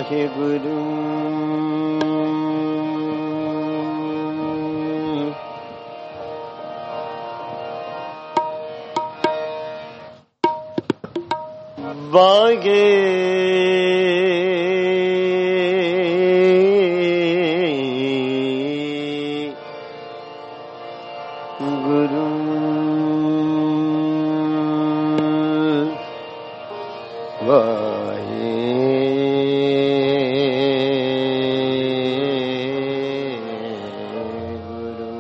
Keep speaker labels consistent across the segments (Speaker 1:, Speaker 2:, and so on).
Speaker 1: हे गुरु वागे गुरु वाहे गुरु।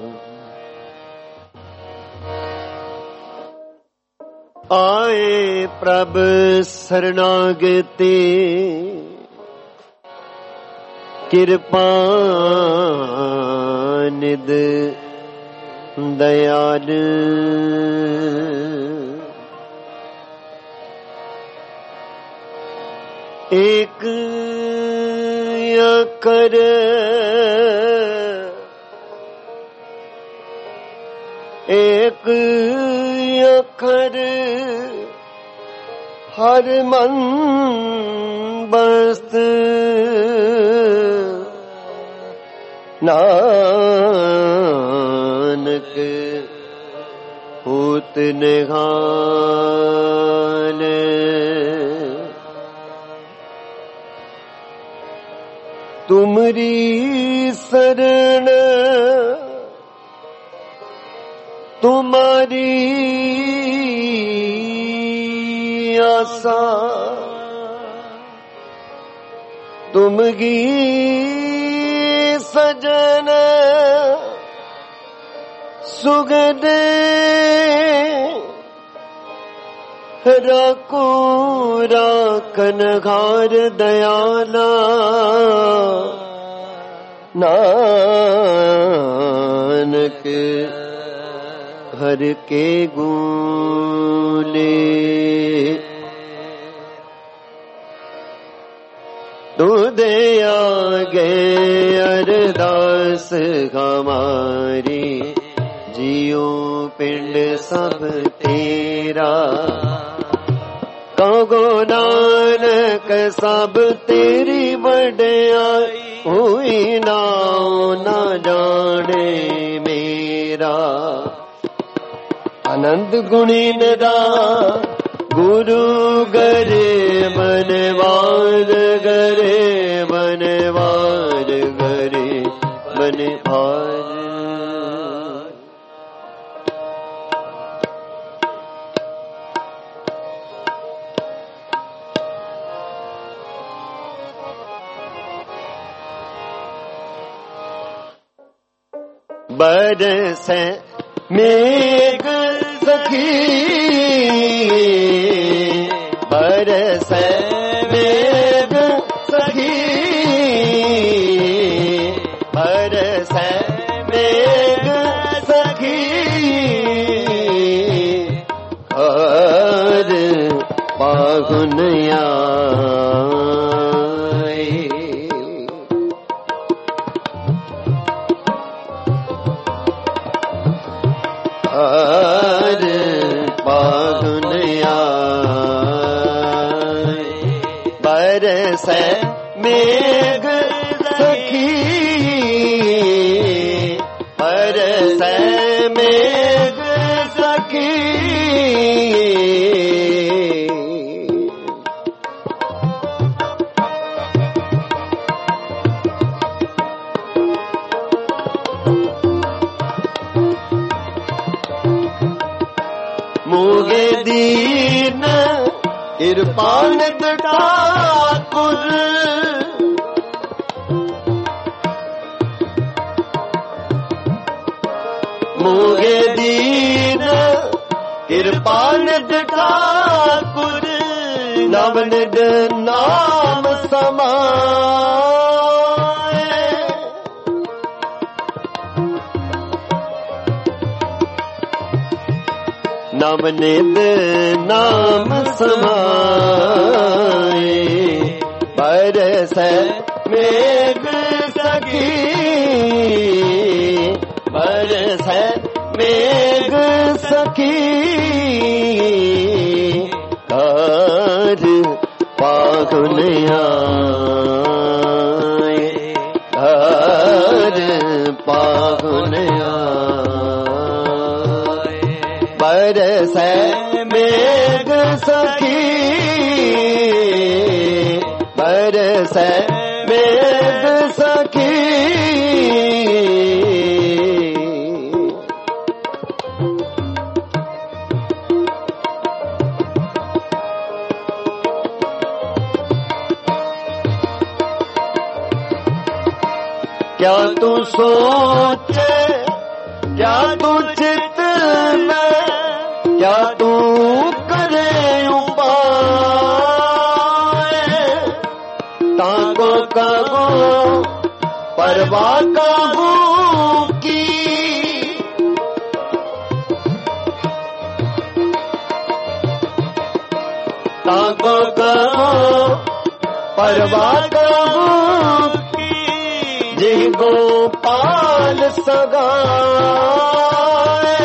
Speaker 1: आए प्रभ शरणागति कृपा निध दयाल एक अकर एक अखर हर मन बस्त नानक होत निहाल। तुमरी शरण तुम्हारी आसा तुमगी सजन सुगद राको राखन घार दयाला नानक हर के गूले तुदे आगे अरदास हमारी जियो पिंड सब तेरा कहो नानक सब तेरी बड़ाई हुई नाम न जाने मेरा। आनंद गुणी नदा गुरु गरे बनवार गरे बनवार गरे बनवार। बरस मेघ सखी बरस मेघ सखी बरस मेघ सखी और पागुनिया बरस मेघ सखी बरस मेघ सखी मोगे दीन कृपान ठाकुर मोगे दीन कृपान ठाकुर नवनिध नाम समाए नवनिध नाम समाए। बरस मेघ सखी बरस मेघ सखी कार पागुनिया बरसै मेघ सखी, बरसै मेघ सखी। क्या तू सोचे, क्या तू चित में, क्या तू करे उपाय, ताको कहो परवाह कहो की, ताको कहो परवाह कहो की, जी गोपाल सगाए,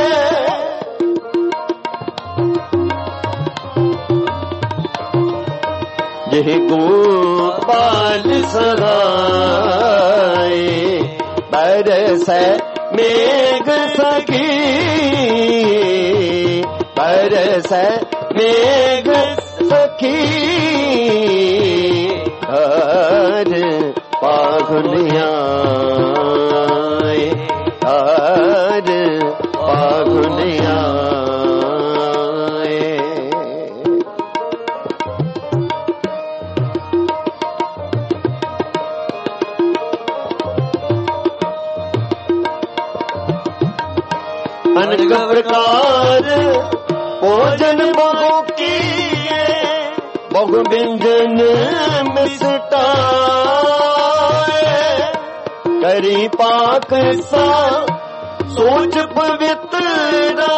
Speaker 1: जी गोपाल सगाए। बरसै मेघ सखी, बरसै मेघ सखी। हर पागुनिया, हर पागुनिया। अनेक प्रकार भोजन बहु किए, बहु व्यंजन मिष्टाए, करी पाक सा सोच पवित्रा,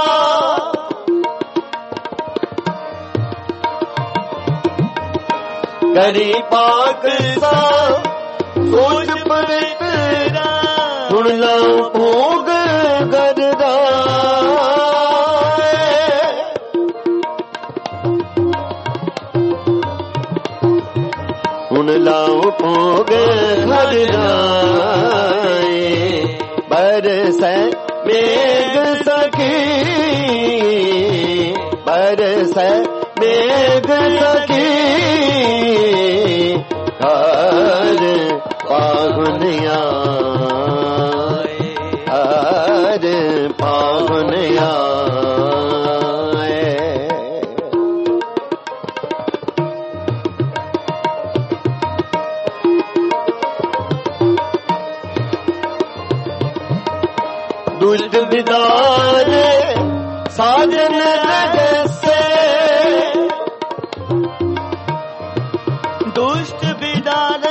Speaker 1: करी पाक सा सोच पवित्रा, सुन लो भोग गरदा, सुन लाओ भोग गरदाए। बरसै मेघ सखी, बरसै मेघ सखी। हर पागुनिया, हर पागुनिया। दुष्ट विदार साजन से, दुष्ट विदार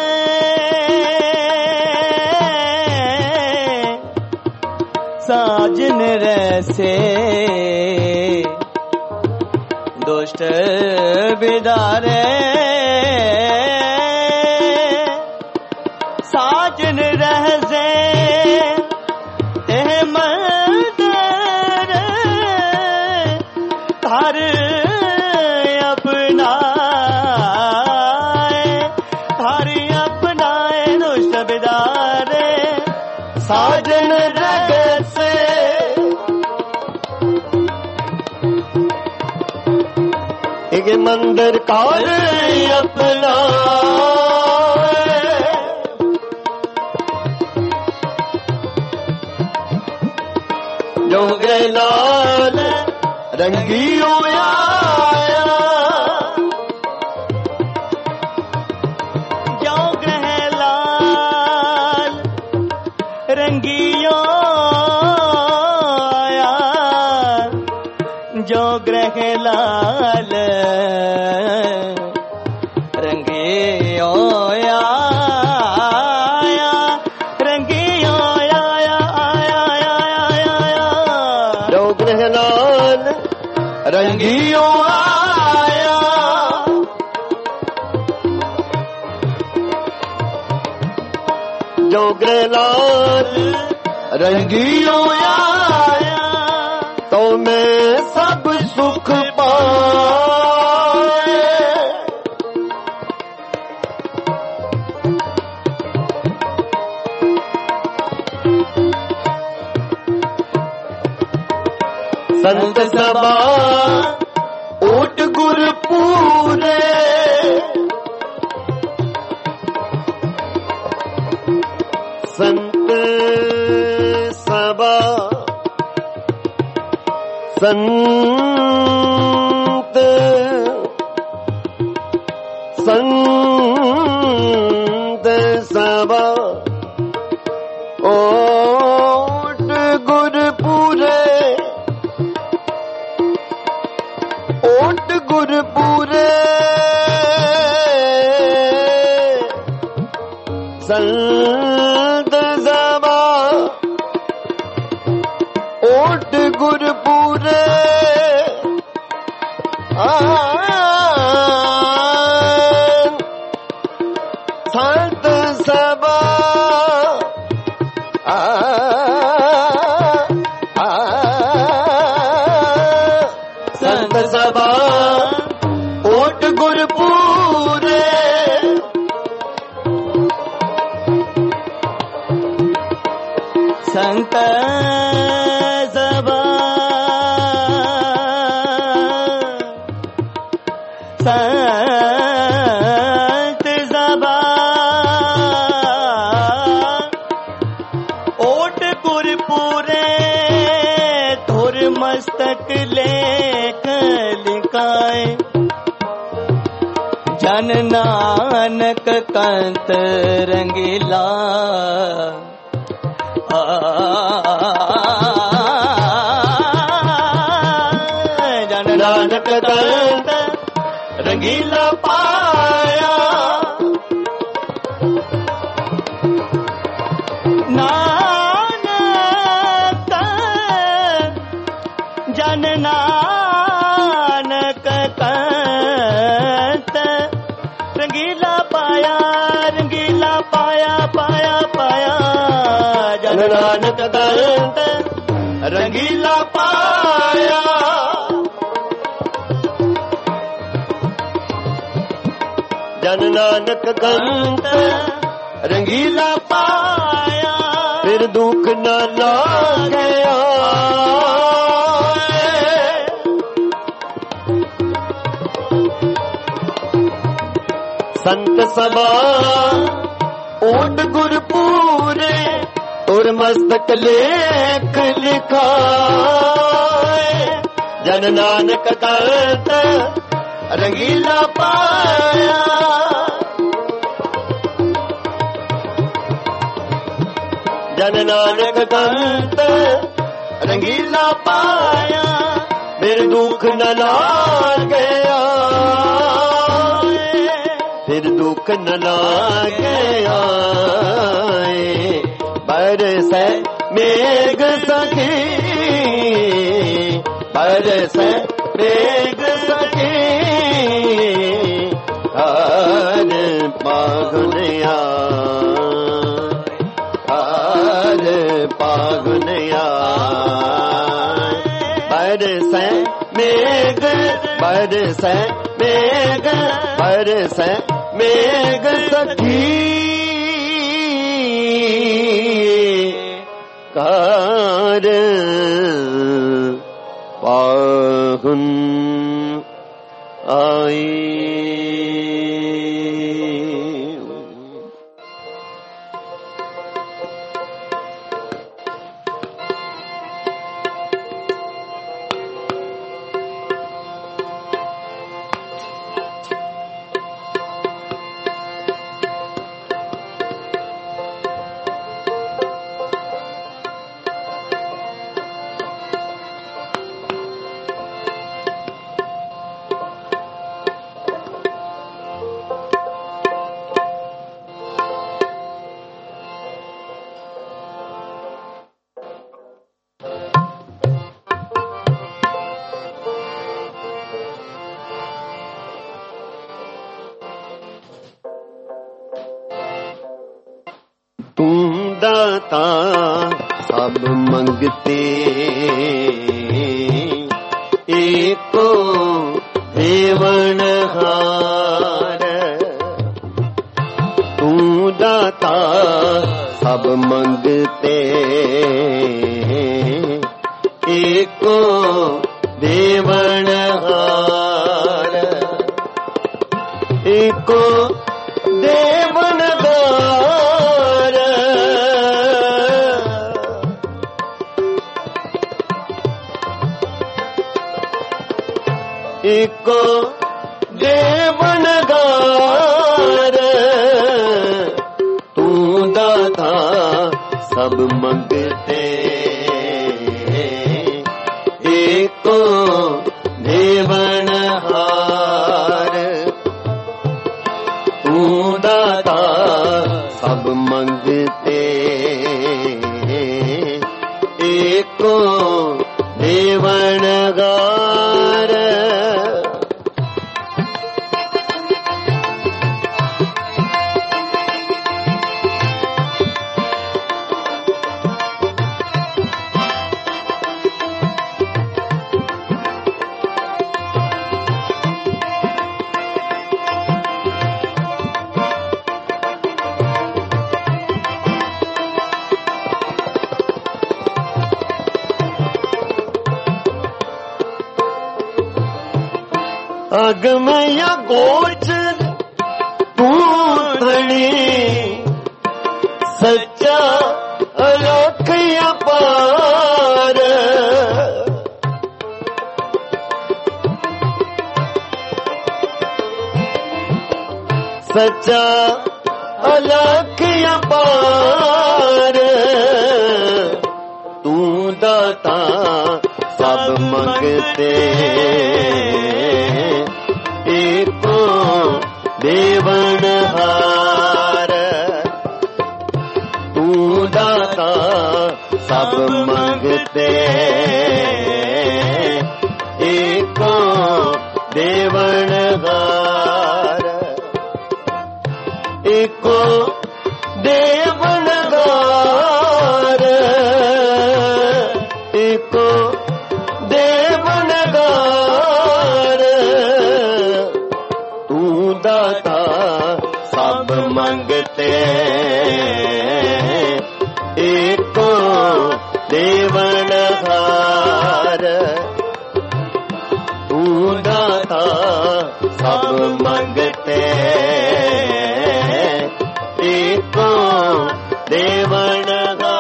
Speaker 1: साजन रैसे, दुष्ट विदारे साजन रहसे, हर अपनाए, हर अपनाए दुष्ट बिदारे साजन जगत से। एक मंदिर कार अपना, जो गए लाल रंगियों आया, जो ग्रह लाल रंगियों आया, जो ग्रह लाल रंगियों आया, रंगियों आया, जो ग्रह लाल रंगियों आया, जो ग्रहलाल रंगियों आया, तो मैं सब सुख पाए। ਸੰਤ ਸਭਾ ਓਟ ਗੁਰ ਪੂਰੇ ਸੰਤ ਸਭਾ ਸੰਤ ਸੰਤ ਸਭਾ ਓਟ ਗੁਰ ਪੂਰੇ ਓਟ ਗੁਰ ਪੂਰੇ ਸੰਤ ਸਭਾ ਓਟ ਗੁਰ ਪੂਰੇ ਸੰਤ ਸਭਾ ਸੰਤ ਸਭਾ ਓਟ ਗੁਰ ਪੂਰੇ
Speaker 2: ਸੰਤ ਸਭਾ ਸੰਤ ਸਭਾ ਓਟ ਗੁਰ ਪੂਰੇ ਧੁਰ ਮਸਤਕ ਲੇਖ ਲਿਖਾਏ ਜਨ ਨਾਨਕ ਕੰਤ ਰੰਗੀਲਾ ਜਨ ਨਾਨਕ ਕੰਤ ਰੰਗੀਲਾ ਪਾਇਆ ਨਾਨਕ ਜਨ ਨਾਨਕ ਕੰਤ ਰੰਗੀਲਾ ਪਾਇਆ ਰੰਗੀਲਾ ਪਾਇਆ ਪਾਇਆ ਪਾਇਆ ਜਨ ਨਾਨਕ ਕੰਤ ਰੰਗੀਲਾ ਪਾਇਆ
Speaker 1: ਜਨ ਨਾਨਕ ਕੰਤ ਰੰਗੀਲਾ ਪਾਇਆ ਫਿਰ ਦੁੱਖ ਨਾ ਲਾਗਿਆ ਸੰਤ ਸਭਾ ਓਟ ਗੁਰ ਪੂਰੇ ਤੁਰ ਮਸਤਕ ਲੇਖ ਲਿਖਾਏ ਜਨ ਨਾਨਕ ਕੰਤ ਰੰਗੀਲਾ ਪਾਇਆ ਜਨ ਨਾਨਕ ਕੰਤ ਰੰਗੀਲਾ ਪਾਇਆ ਫਿਰ ਦੁੱਖ ਨ ਲਾਗਿਆ ਫਿਰ ਦੁੱਖ ਨ ਲਾਗਿਆ ਬਰਸੈ ਮੇਘ ਸਖੀ ਬਰਸੈ ਮੇਘ ਸਖੀ ਹਰ ਪਾਗਨਿਆ ਹਰ ਪਾਗਨਿਆ ਬਰਸੈ ਮੇਘ ਬਰਸੈ ਮੇਘ ਬਰਸੈ ਮੇਘ ਸਖੀ ਕਾਰ ਪਾਹੁਨ ਆਈ ਤੂੰ ਦਾਤਾ ਸਭ ਮੰਗਤੇ ਏਕੋ ਦੇਵਨ ਹਾਰ ਤੂੰ ਦਾਤਾ ਸਭ ਮੰਗਤੇ एको देवनहार एको देवनहार एको देवनहार तू दाता सब मंगते एको देवनहार तू दाता सब मंगते एको देवनहार अगमया गोचर तू धनी सच्चा अलख अपार सच्चा अलख अपार तू दाता सब मंगते एको देवनहार तू दाता सब मंगते एको देवनहार एको देवनहार एको देवनहार तू दाता सब मंगते एको देवनहार तू दाता सब मंगते एको देवनहार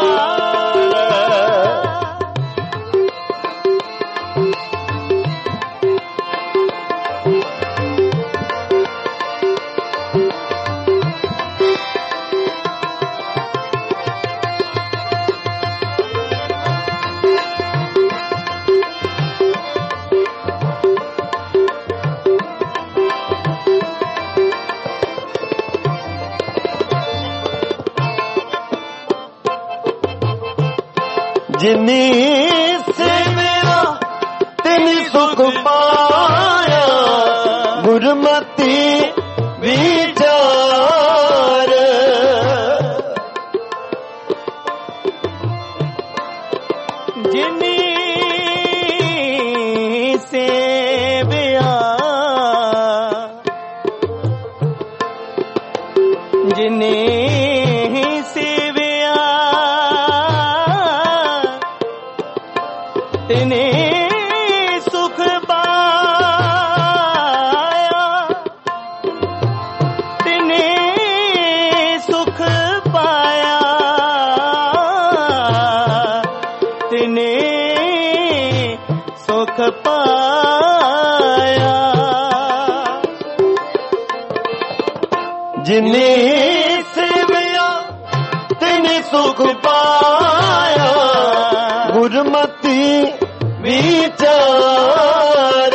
Speaker 1: जिनी सेविया तिनी सुख पाया गुरमति विचार जिनी सेविया जिनी तिने सुख पाया तिने सुख पाया तिने सुख पाया जिने सेविया तिने सुख पाया गुरमति विचार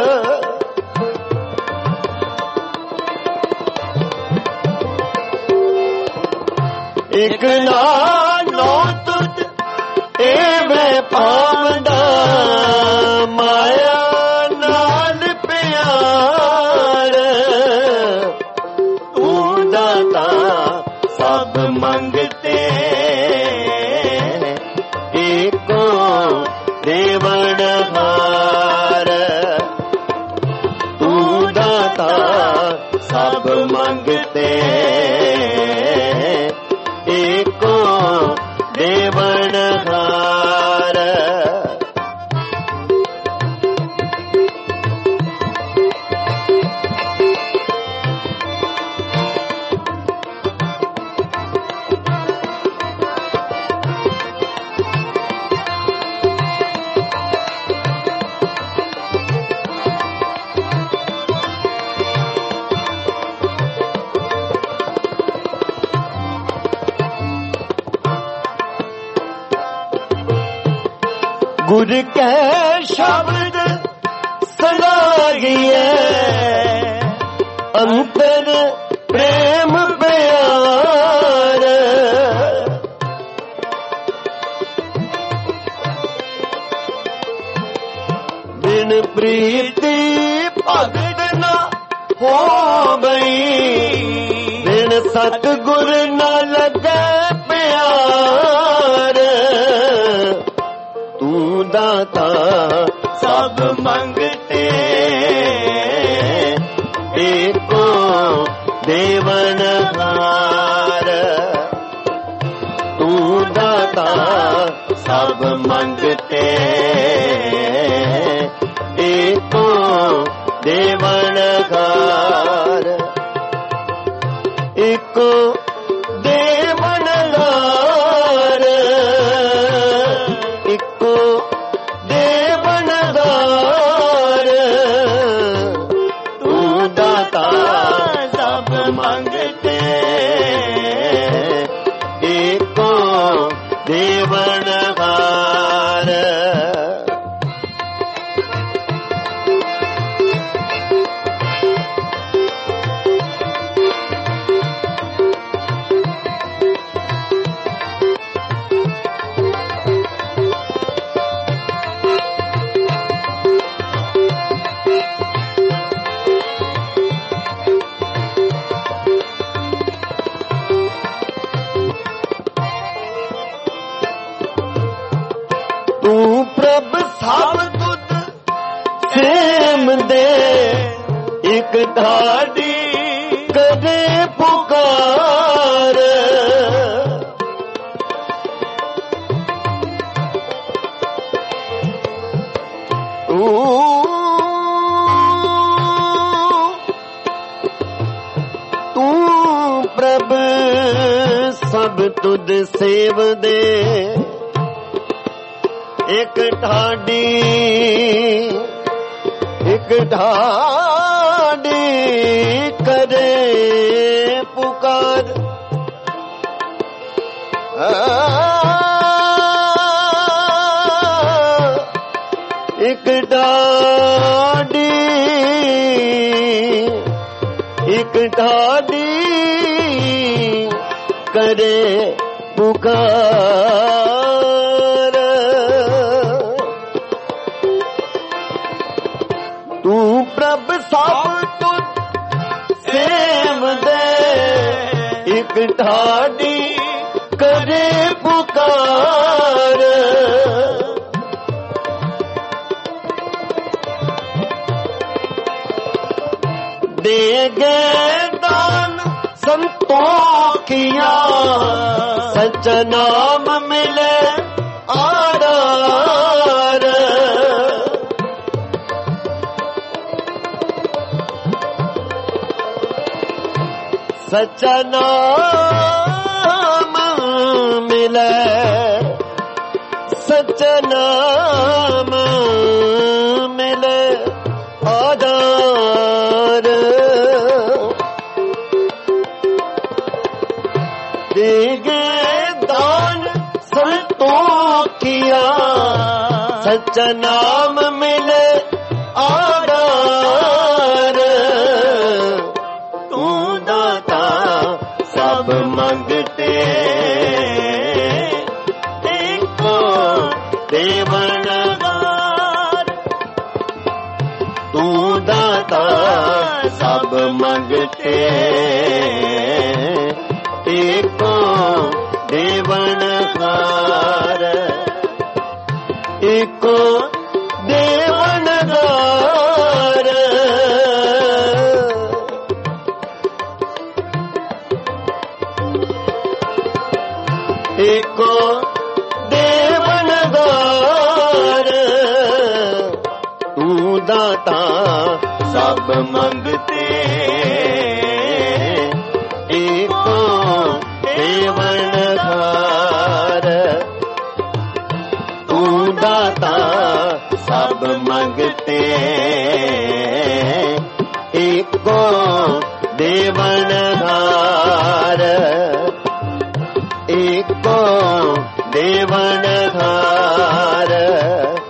Speaker 1: एक नानो तुझ एवें पावंदा माया नाल प्यार तू दाता सब मंगते एको देवनहार तू दाता सब मंगते एको देवनहार गुर कै शब्द सलाहिए अंतर प्रेम प्यार बिन प्रीति भगत न हो गई बिन सतगुर न लगे प्यार तू दाता सब मंगते एको देवनहार तू दाता सब मंगते एको देवनहार एको देवनहार एको देवनहार तू दाता सब मंगते एको देवनहार प्रभ सब तुद सेम दे एक ढाडी करे पुकार तू प्रभ सब तुद सेव दे एक ढाडी करे पुकार एक ढाडी करे पुकार तू प्रभ सब तुद सेम दे एक ढाडी करे पुकार दे गए दान संतोखिया सच नाम मिले आधार सच्चा नाम मिले सच्चा नाम मिले आधार देगे दान संतोखिया सच्चा नाम मिले आधार तू दाता सब मंगते एको देवनहार तू दाता सब मंगते एको देवनहार एको देवनहार एको देवनहार तू दाता सब मंगते एको देवनहार तू दाता सब मंगते एको देवनहार एको देवनहार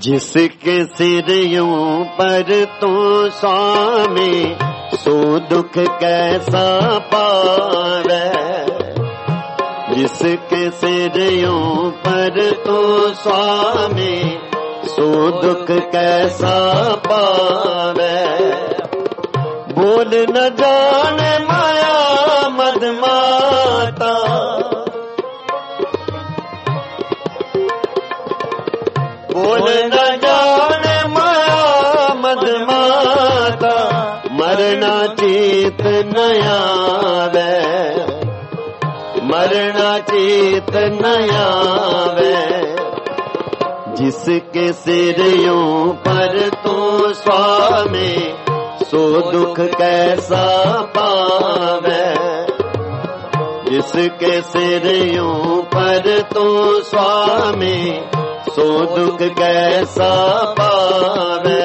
Speaker 1: जिसके सिर यूं पर तू स्वामी, सो दुख कैसा पावे। जिसके सिर यूं पर तू स्वामी, सो दुख कैसा पावे। बोल न जाने माया मद माता, बोल न जाने माया मद माता, मरना चेत न आवे, मरना चेत न आवे। जिसके सिर यूं पर तू स्वामी, सो दुख कैसा पावे। जिसके सिर यूं पर तू स्वामी, सो दुख कैसा पावे।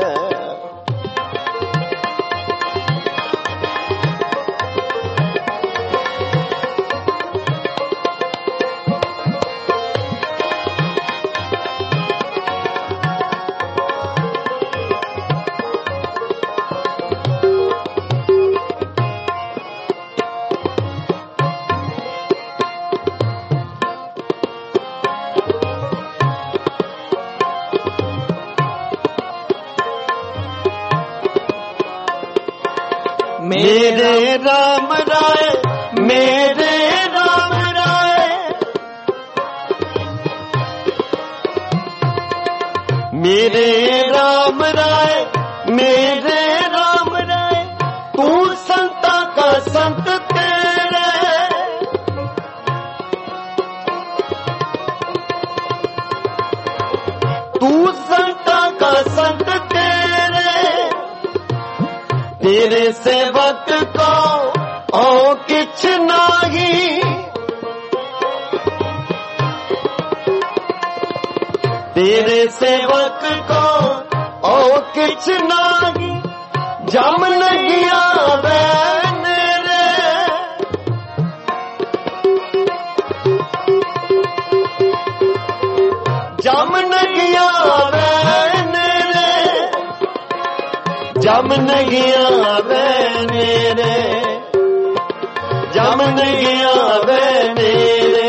Speaker 1: मेरे राम राय, मेरे राम राय, मेरे राम राय, मेरे राम राय। तू संता का संत तेरे, तू संता का संत तेरे। तेरे सेवक को ओ किछ नाही, तेरे सेवक को ओ किछ नाही। जम नहीं आवे मेरे, जम नहीं आवे मेरे, जम नहीं आवे मेरे, जम नहीं आवे मेरे।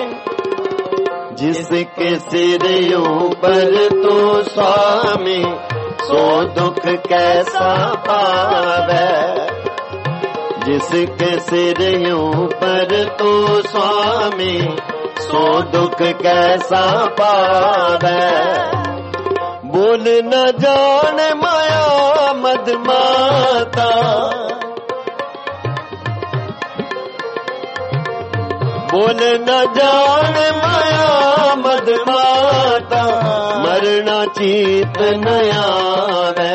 Speaker 1: जिसके सिर यूं पर तू स्वामी, सो दुख कैसा पावे। जिसके सिर यूं पर तू स्वामी, सो दुख कैसा पावे। बोल न जाने माया मद माता, बोल न जाने माया मद माता, मरना चेत न आवे,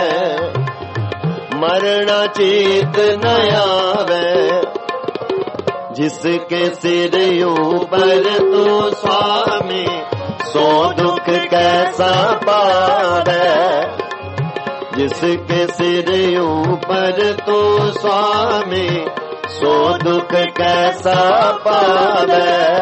Speaker 1: मरना चेत न आवे। जिसके सिर यूं पर तू स्वामी, सो दुख कैसा पावे। जिसके सिर यूं पर तू स्वामी, सो दुख कैसा पावे।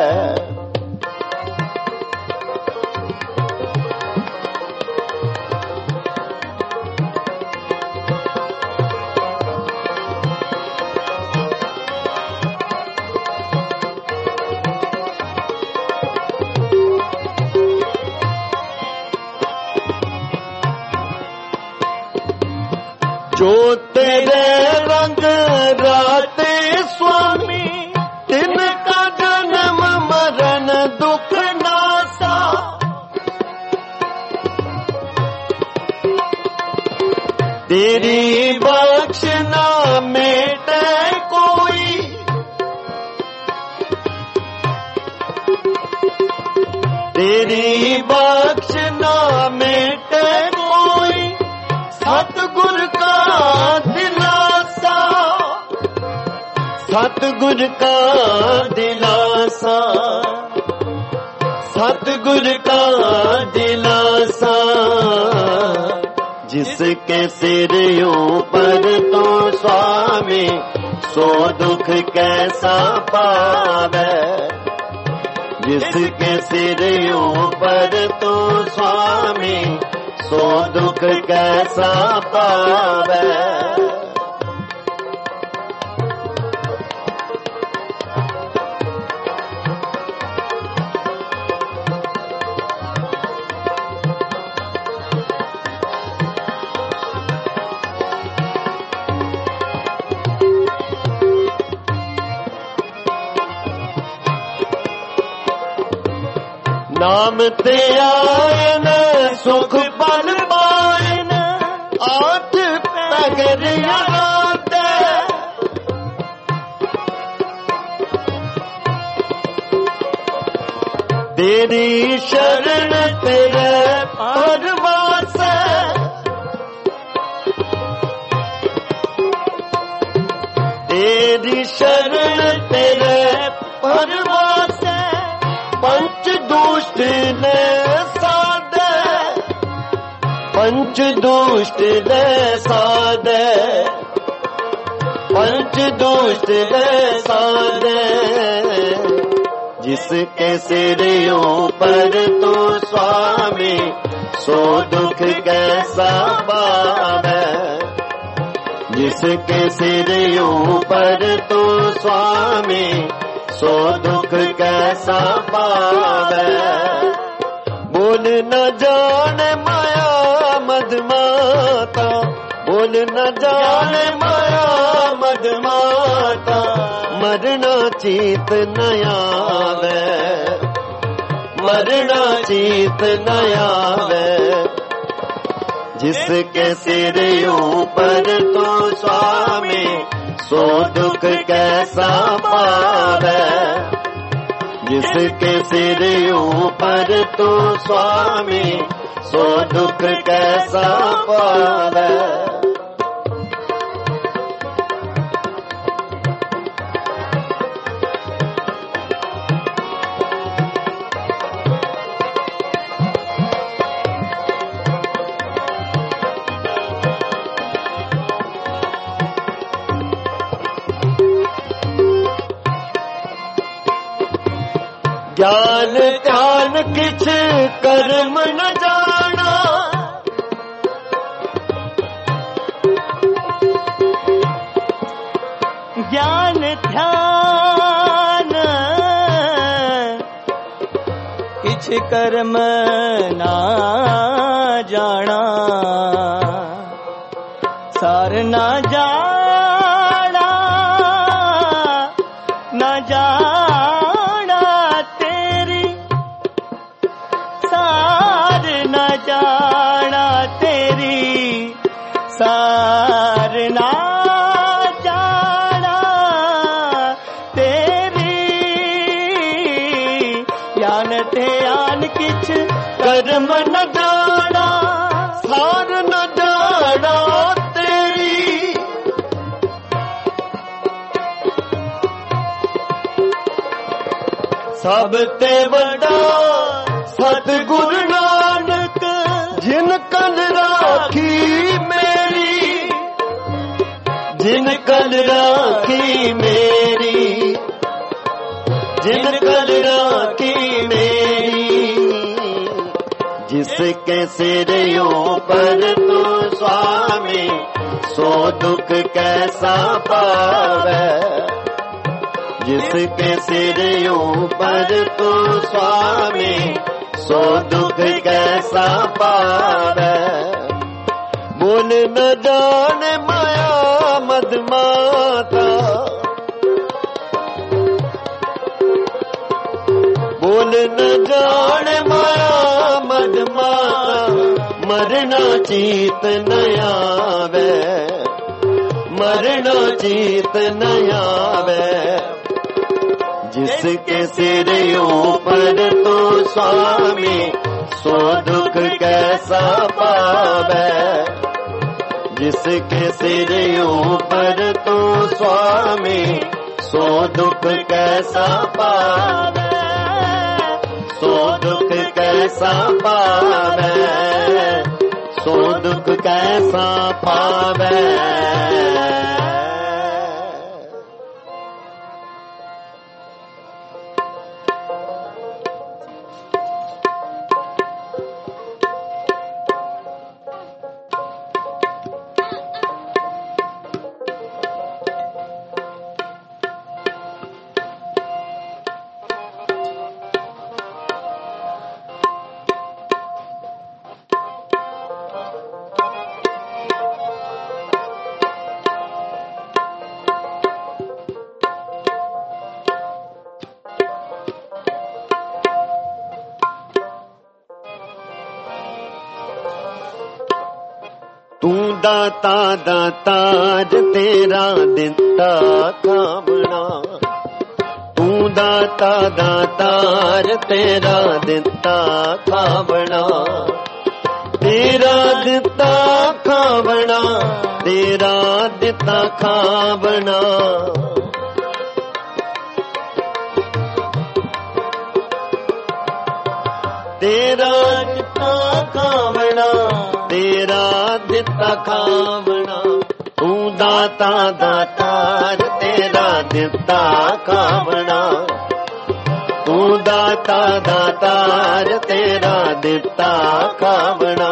Speaker 1: जो तेरे रंग राते स्वामी, तिनका जन्म मरण दुख नासा। तेरी बख्श ना मेटे कोई, तेरी बख्श ना मेटे कोई। सतगुर का दिलासा, सतगुर का दिलासा, सतगुर का दिलासा। जिसके सिर यूं पर तू स्वामी, सो दुख कैसा पावे। जिसके सिर ऊपर तो स्वामी सो दुख कैसा पावे। नाम ते आयन सुख बल पायन आठ पगर याद तेरी शरण तेरे परवास तेरी शरण तेरे परवास पंच दुष्ट ने साधे पंच दुष्ट ने साधे पंच दुष्ट ने साधे। जिसके सिर ऊपर तो स्वामी सो दुख कैसा पावे। जिसके सिर ऊपर तो स्वामी सो दुख कैसा पावे। बोल न जाने माया मदमाता बोल न जाने माया मदमाता मरना चीत न आवे मरना चीत न आवे। जिसके सिर ऊपर तो स्वामी सो दुख कैसा पावे। जिसके सिर ऊपर तो स्वामी सो दुख कैसा पावे। ज्ञान ध्यान किछ कर्म न जाना
Speaker 2: ज्ञान ध्यान किछ कर्म ना जाना सार ना जाना न जाना जाना तेरी सार ना जाना तेरी। ज्ञान ध्यान किछ कर्म न जाना सार न जाना तेरी।
Speaker 1: सब ते बड़ा सतगुरु नानक जिन कल राखी मेरी जिन कल राखी मेरी जिन कल राखी मेरी। जिसके सिर ऊपर तो स्वामी सो दुख कैसा पावे। जिसके सिर ऊपर तो स्वामी सो दुख कैसा पावे। बोल न जाने माया मदमाता बोल न जाने माया मदमाता मरना चीत न आवे मरना चीत न आवे। जिसके सिर ऊपर तो स्वामी सो दुख कैसा पावे। जिसके सिर ऊपर तो स्वामी सो दुख कैसा पावे सो दुख कैसा पावे सो दुख कैसा पावे। ਦਾਤਾ ਦਾਤਾਰ ਤੇਰਾ ਦਿੱਤਾ ਖਾਵਣਾ, ਤੂੰ ਦਾਤਾ ਦਾਤਾਰ ਤੇਰਾ ਦਿੱਤਾ ਖਾਵਣਾ, ਤੇਰਾ ਦਿੱਤਾ ਖਾਵਣਾ, ਤੇਰਾ ਦਿੱਤਾ ਖਾਵਣਾ। ਤੇਰਾ ਦਿੱਤਾ ਖਾਵਣਾ, ਤੇਰਾ ਦਿੱਤਾ ਖਾਵਣਾ, ਤੂੰ ਦਾਤਾ ਦਾਤਾਰ ਤੇਰਾ ਦਿੱਤਾ ਖਾਵਣਾ, ਤੂੰ ਦਾਤਾ ਦਾਤਾਰ ਤੇਰਾ ਦਿੱਤਾ ਖਾਵਣਾ।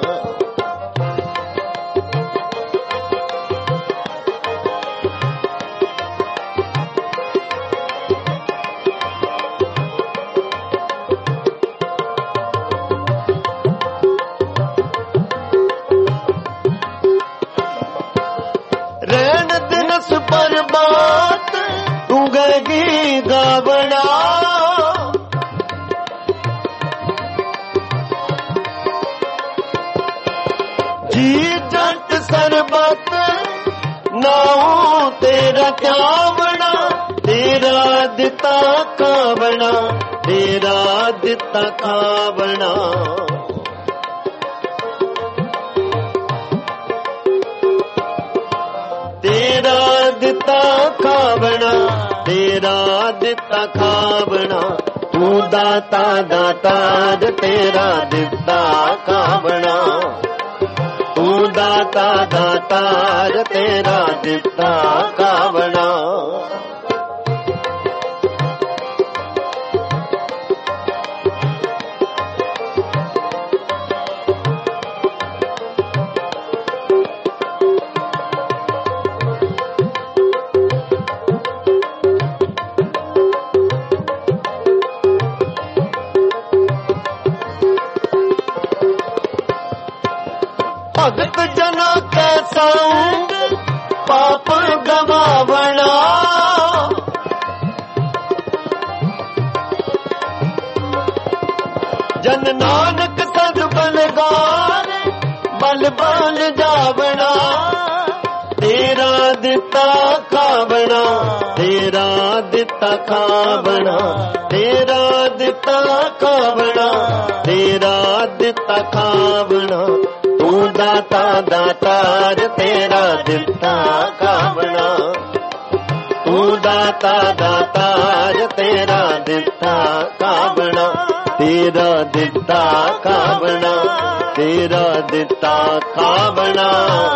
Speaker 1: ਰਹਿਣ ਦਿਨਸ ਬਰਬਾਦ ਤੂੰ ਗਈ ਗਾਵਣਾ, ਜੀ ਜੱਟ ਸਰਬਤ ਨਾਉ ਤੇਰਾ ਧਿਆਵਣਾ, ਤੇਰਾ ਦਿੱਤਾ ਖਾਵਣਾ, ਤੇਰਾ ਦਿੱਤਾ ਖਾਵਣਾ। ਤੇਰਾ ਦਿੱਤਾ ਖਾਵਣਾ, ਤੇਰਾ ਦਿੱਤਾ ਖਾਵਣਾ, ਤੂੰ ਦਾਤਾ ਦਾਤਾਰ ਤੇਰਾ ਦਿੱਤਾ ਖਾਵਣਾ, ਤੂੰ ਦਾਤਾ ਦਾਤਾਰ ਤੇਰਾ ਦਿੱਤਾ ਖਾਵਣਾ। ਭਗਤ ਜਨਾ ਕੈ ਸੰਗ ਪਾਪ ਗਵਾਵਣਾ, ਜਨ ਨਾਨਕ ਸਦ ਬਲਗਾਰ ਬਲ ਬਲ ਜਾਵਣਾ, ਤੇਰਾ ਦਿੱਤਾ ਖਾਵਣਾ, ਤੇਰਾ ਦਿੱਤਾ ਖਾਵਣਾ, ਤੇਰਾ ਦਿੱਤਾ ਖਾਵਣਾ, ਤੇਰਾ ਦਿੱਤਾ ਖਾਵਣਾ, ਤੂੰ ਦਾਤਾ ਦਾਤਾਰ ਤੇਰਾ ਦਿੱਤਾ ਖਾਵਣਾ, ਤੂੰ ਦਾਤਾ ਦਾਤਾਰ ਤੇਰਾ ਦਿੱਤਾ ਖਾਵਣਾ, ਤੇਰਾ ਦਿੱਤਾ ਖਾਵਣਾ, ਤੇਰਾ ਦਿੱਤਾ ਖਾਵਣਾ।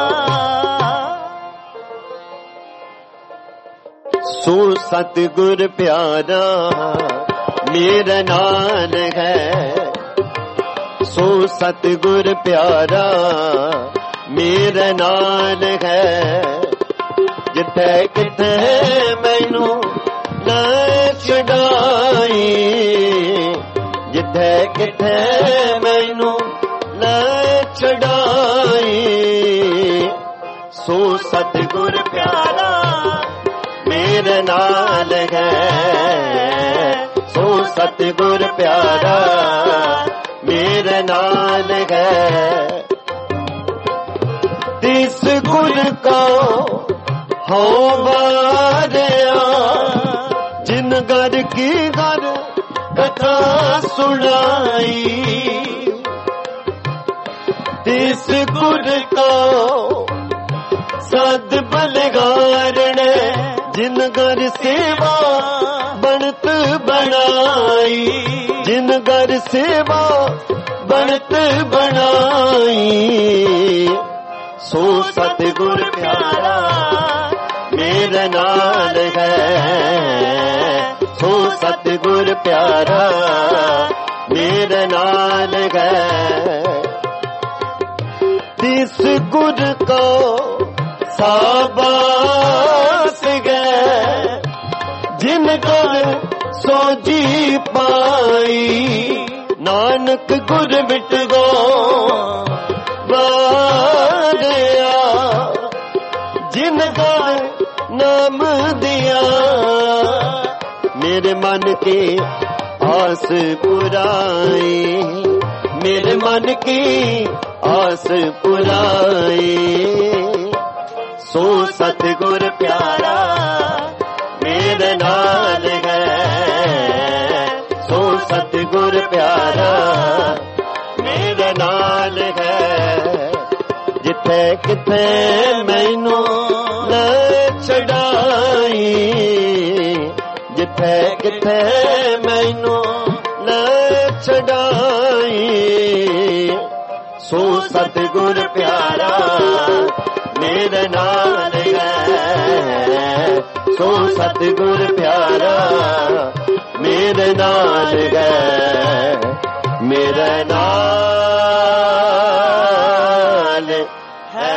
Speaker 1: ਸੋ ਸਤਿਗੁਰ ਪਿਆਰਾ ਮੇਰੇ ਨਾਲ ਹੈ, ਸੋ ਸਤਿਗੁਰ ਪਿਆਰਾ ਮੇਰੇ ਨਾਲ ਹੈ, ਜਿੱਥੇ ਕਿਥੇ ਮੈਨੂੰ ਨਾ ਛਡਾਈ, ਜਿੱਥੇ ਕਿਥੇ ਮੈਨੂੰ ਨਾ ਛਡਾਈ, ਸੋ ਸਤਿਗੁਰ ਪਿਆਰਾ ਮੇਰੇ ਨਾਲ ਹੈ, ਸੋ ਸਤਿਗੁਰ ਪਿਆਰਾ ਮੇਰੇ ਨਾਲ ਹੈ। ਤਿਸ ਗੁਰ ਕੋ ਹੋ ਵਾਰਿਆ, ਜਿਨ ਘਰ ਕੀ ਘਰ ਕਥਾ ਸੁਣਾਈ, ਤਿਸ ਗੁਰ ਕੋ ਸਦ ਬਲਗਾਰਣ, ਜਿਨ ਘਰ ਸੇਵਾ ਬਣਤ ਬਣਾਈ, ਜਿਨ ਘਰ ਸੇਵਾ ਬਣਤ ਬਣਾਈ, ਸੋ ਸਤਿਗੁਰ ਪਿਆਰਾ ਮੇਰੇ ਨਾਲ ਹੈ, ਸੋ ਸਤਿਗੁਰ ਪਿਆਰਾ ਮੇਰੇ ਨਾਲ ਹੈ। ਤਿਸ ਗੁਰ ਕੋ ਸਾਬਾਸ ਗਏ, ਜਿਨ ਕਰ ਸੋਜੀ ਪਾਈ, ਨਾਨਕ ਗੁਰ ਮਿਟ ਗੋ ਵਾਰਿਆ, ਜਿਨ ਕਰ ਨਾਮ ਦਿਆ, ਮੇਰੇ ਮਨ ਕੀ ਆਸ ਪੁਰਾਈ, मेरे मन की आस पुराए। सो सतगुर प्यारा मेरे नाल है, सो सतगुर प्यारा मेरे नाल है। जिथे किथे मैनू न छड़ाई, जिथे किथे मैनू न छड़ाई। सो सतगुर प्यारा मेरे नाल है, सो सतगुर प्यारा मेरे नाल है, मेरे नाल है।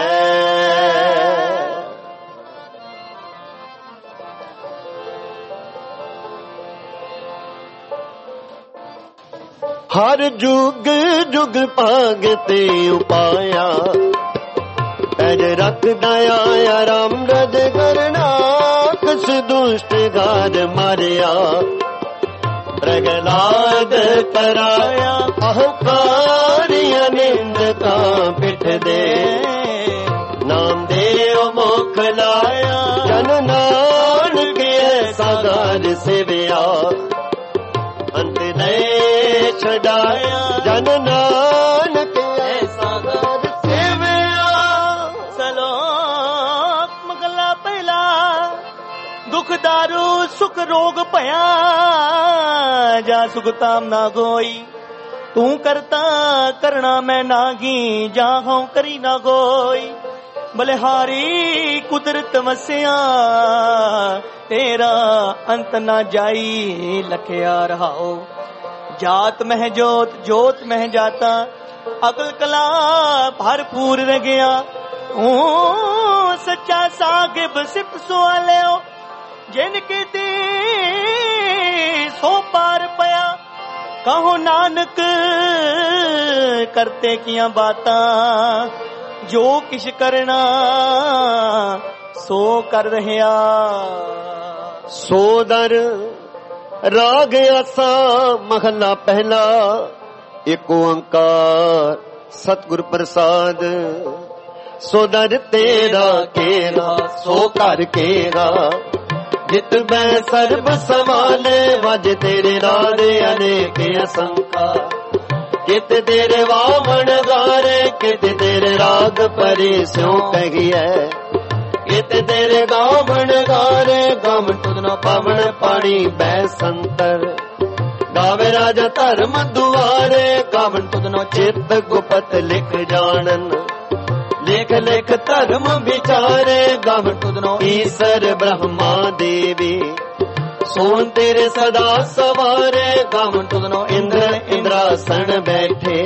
Speaker 1: हर जुग जुग भागते उपाया, पैज रखदा आया राम रज करना। किस दुष्ट घर मारिया, प्रगलाद कराया। अहंकारिया निंदका पिठ दे, नाम देव मुख लाया। जन नानक ऐसा घर सेविया, अंत नहीं छड़ाया। जन नानक ऐसा घर सेविया।
Speaker 2: सलोक मगला पहला, दुख दारू सुख रोग भया। जा सुख ताम ना गोई, तू करता करना मैं नागी। जा हूं करी ना गोई, बलिहारी कुदरत वसिया। तेरा अंत ना जाई लखिया रहाओ। जात मह जोत जोत मह जाता, अकल कला भरपूर रह गया। ओ सच्चा साहिब सिप सुआलियो, जिनके दी सो पार पया। कहो नानक करते किया बातां, जो किश करना सो कर रहा।
Speaker 1: सो दर राग आसा महला पहला। एक ओंकार सतगुर प्रसाद। सो दर तेरा केरा, सो कर केरा। जित मैं सर्ब समाले, वज तेरे नारे अनेक असंखा। कित तेरे वामन गारे, कित तेरे राग परे स्यों कहिए। कित तेरे गावण गारे, गम तुद न पावण पानी बैसंतर। गावे राजा धर्म दुआरे, गावण तुद न चित गुपत लिख जानन। लिख लिख धर्म विचारे, गावण तुद न ईसर ब्रह्मा देवी। सोन तेरे सदा सवारे, गावण तुद न इंद्र इंद्रासन बैठे।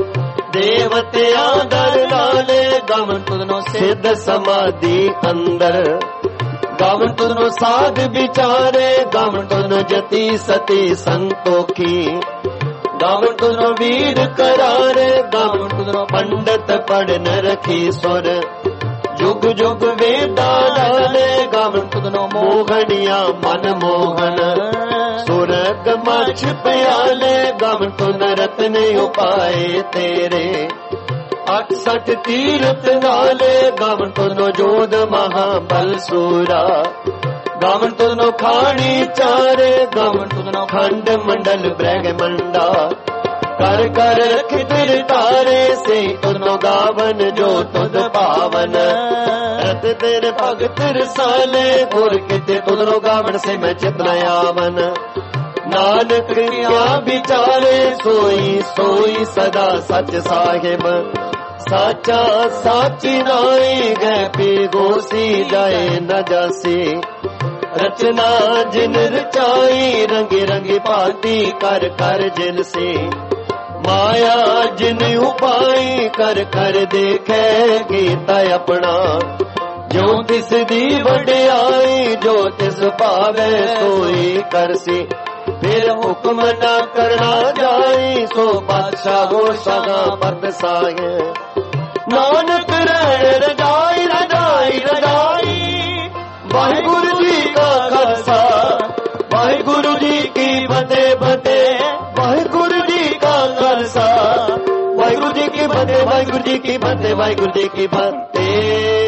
Speaker 1: देवत्या दर नाले, गावण तुद न सिद्ध समाधि अंदर। गावण तुद न साध विचारे, गावण तुद न जति सती संतोखी। गावण तुद न वीर करारे, गावण तुद न पंडित पढ़ न रखी सुर। जुग जुग वेदा डाले, गावण तुद न मोहनिया मन मोहन। सुरग मछ प्याले, गावण तुद न रत्न उपाय तेरे। 68 तीरथ नाले, गावण तुद न जोध महाबल सूरा। गावण तुद न खानी चारे, गावण तुद न खंड मंडल ब्रह्मंडा। कर कर रख तेरे तारे, से तुद न गावन जो तुद पावन। रत तेरे भगत रसाले, गुर किते तुद न गावन से मैं चित न आवन। नानक क्या विचारे, सोई सोई सदा सच साहिब। साचा साची नाई, गए पी गोसी जाए न जासी। रचना जिन रचाई, रंगी रंगी भांति कर कर जिन से। माया जिन उपाई, कर कर देखे गीता अपना। जो तिस दी वड्याई, जो तिस पावे सोई करसी। फिर हुक्म न करना जाई, सो बादशाह हो सदा पद सागे। नानक रहण रजाई रजाई रजाई। वाहिगुरु जी का खालसा, वाहिगुरु जी की फतेह फतेह। वाहिगुरु जी का खालसा, ਫਤਿਹ ਵਾਹਿਗੁਰੂ ਜੀ ਕੀ ਫਤਿਹ ਵਾਹਿਗੁਰੂ ਜੀ ਕੀ ਫਤਿਹ